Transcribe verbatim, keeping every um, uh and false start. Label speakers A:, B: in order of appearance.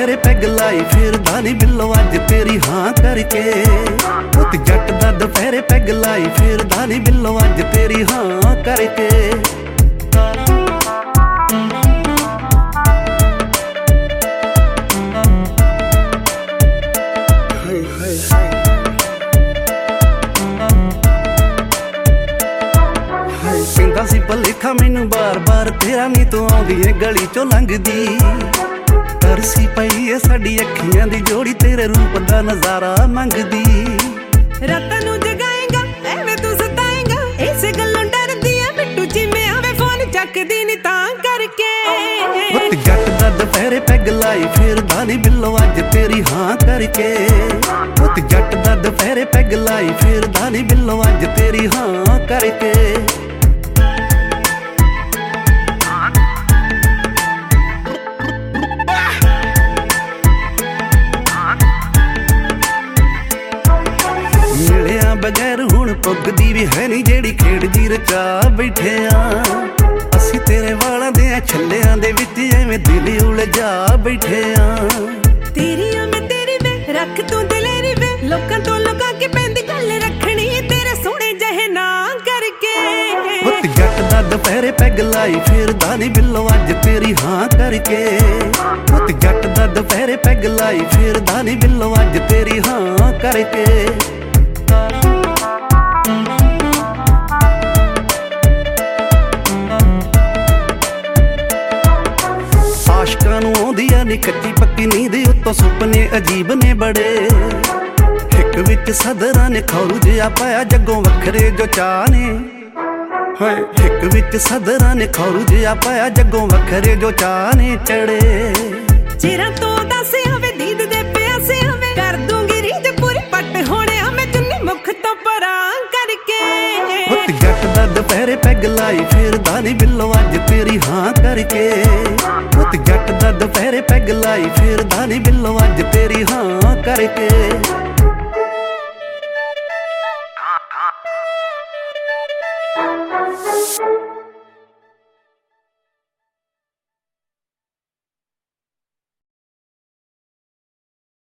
A: ਦੁਪਹਿਰੇ ਪੈਗ ਲਾਈ ਫਿਰਦਾ ਨੀ ਬਿੱਲੋ ਅੱਜ ਤੇਰੀ ਹਾਂ ਕਰਕੇ। ਪੁੱਤ ਜੱਟ ਦਾ ਦੁਪਹਿਰੇ ਪੈਗ ਲਾਈ ਫਿਰਦਾ ਨੀ ਬਿੱਲੋ ਅੱਜ ਤੇਰੀ ਹਾਂ ਕਰਕੇ। ਕਹਿੰਦਾ ਸੀ ਭਲੇਖਾ ਮੈਨੂੰ ਬਾਰ ਬਾਰ ਤੇਰਾ ਨੀ ਤੂੰ ਆਉਂਦੀ ਏ ਗਲੀ ਚੋਂ ਲੰਘਦੀ। ਤਰਸੀ ਪਈ ਏ ਸਾਡੀ ਅੱਖੀਆਂ ਦੀ ਜੋੜੀ ਤੇਰੇ ਰੂਪ ਦਾ ਨਜ਼ਾਰਾ ਮੰਗਦੀ।
B: ਰਾਤਾਂ ਨੂੰ ਜਗਾਏਗਾ ਐਵੇਂ ਤੂੰ ਸਤਾਏਗਾ ਇਸੇ ਗੱਲੋਂ ਡਰਦੀ ਆ ਬਿੱਟੂ ਜਿਵੇਂ ਆਵੇ ਫੋਨ ਚੱਕਦੀ ਨੀ ਤਾਂ ਕਰਕੇ।
A: ਪੁੱਤ ਜੱਟ ਦਾ ਦੁਪਹਿਰੇ ਪੈਗ ਲਾਈ ਫਿਰਦਾ ਨੀ ਬਿੱਲੋ ਅੱਜ ਤੇਰੀ ਹਾਂ ਕਰਕੇ। ਪੁੱਤ ਜੱਟ ਦਾ ਦੁਪਹਿਰੇ ਪੈਗ ਲਾਈ ਫਿਰਦਾ ਨੀ ਬਿੱਲੋ ਅੱਜ ਤੇਰੀ ਹਾਂ ਕਰਕੇ। ਮਿਲਿਆ ਬਗੈਰ ਹੁਣ ਪੁੱਗਦੀ ਵੀ ਹੈ ਨੀ ਜਿਹੜੀ ਖੇਡ ਜੀ ਰਚਾ ਬੈਠੇ ਆ। ਅਸੀਂ ਤੇਰੇ ਵਾਲਾਂ ਦੇ ਛੱਲਿਆਂ ਦੇ ਵਿੱਚ ਐਵੇਂ ਦਿਲ ਉਲਝਾ ਬੈਠੇ ਆ।
B: ਤੇਰੀ ਆ ਮੈਂ ਤੇਰੀ ਵੇ ਰੱਖ ਤੂੰ ਦਿਲੇਰੀ ਵੇ ਲੋਕਾਂ ਤੋਂ ਲੁਕਾ ਕੇ ਪੈਂਦੀ ਗੱਲ ਰੱਖਣੀ ਤੇਰੇ ਸੋਹਣੇ ਜਿਹੇ ਨਾਂ ਕਰਕੇ।
A: ਪੁੱਤ ਜੱਟ ਦਾ ਦੁਪਹਿਰੇ ਪੈਗ ਲਾਈ ਫਿਰਦਾ ਨੀ ਬਿੱਲੋ ਅੱਜ ਤੇਰੀ ਹਾਂ ਕਰਕੇ। ਪੁੱਤ ਜੱਟ ਦਾ ਦੁਪਹਿਰੇ ਪੈਗ ਲਾਈ ਫਿਰਦਾ ਨੀ ਬਿੱਲੋ ਅੱਜ ਤੇਰੀ ਹਾਂ ਕਰਕੇ। ਆਸ਼ਕਾਂ ਨੂੰ ਆਉਂਦੀ ਆ ਨੀ ਕੱਚੀ ਪੱਕੀ ਨੀਂਦ ਉੱਤੋਂ ਸੁਪਨੇ ਅਜੀਬ ਨੇ ਬੜੇ। ਹਿੱਕ ਵਿੱਚ ਸਦਰਾਂ ਨੇ ਖੌਰੂ ਜਿਹਾ ਪਾਇਆ ਜੱਗੋਂ ਵੱਖਰੇ ਜੋ ਚਾਹ ਨੇ। ਹਾਏ ਹਿੱਕ ਵਿੱਚ ਸਦਰਾਂ ਨੇ ਖੌਰੂ ਜਿਹਾ ਪਾਇਆ ਜੱਗੋਂ ਵੱਖਰੇ ਜੋ ਚਾਹ ਨੇ ਚੜੇ।
B: ਚਿਰਾਂ ਤੋਂ ਦੱਸ ਆਵੇ ਦੀਦ ਦੇ ਪਿਆਸੇ ਆਵੇ ਕਰ ਦੂੰਗੀ ਰੀਝ ਪੂਰੀ ਪੱਟ ਹੋਣਿਆ ਮੈਂ ਚੁੰਨੀ ਮੁਖ ਤੋਂ ਪਰਾਂ ਕਰਕੇ।
A: ਪੁੱਤ ਜੱਟ ਦਾ ਦੁਪਹਿਰੇ ਪੈਗ ਲਾਈ ਫਿਰਦਾ ਨੀ ਬਿੱਲੋ ਅੱਜ ਤੇਰੀ ਹਾਂ ਕਰਕੇ। ਪੁੱਤ ਜੱਟ ਦਾ ਦੁਪਹਿਰੇ ਪੈਗ ਲਾਈ ਫਿਰਦਾ ਨੀ ਬਿੱਲੋ ਅੱਜ ਤੇਰੀ ਹਾਂ ਕਰਕੇ।